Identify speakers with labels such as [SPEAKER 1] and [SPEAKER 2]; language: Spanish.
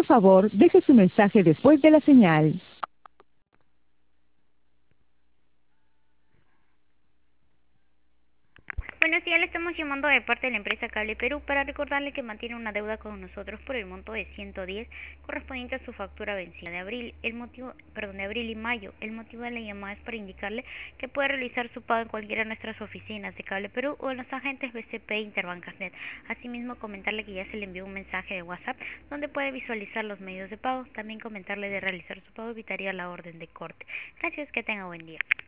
[SPEAKER 1] Por favor, deje su mensaje después de la señal.
[SPEAKER 2] Buenos días, le estamos llamando de parte de la empresa Cable Perú para recordarle que mantiene una deuda con nosotros por el monto de 110 correspondiente a su factura vencida de abril y mayo. El motivo de la llamada es para indicarle que puede realizar su pago en cualquiera de nuestras oficinas de Cable Perú o en los agentes BCP e Interbancasnet. Asimismo, comentarle que ya se le envió un mensaje de WhatsApp donde puede visualizar los medios de pago. También comentarle de realizar su pago evitaría la orden de corte. Gracias, que tenga buen día.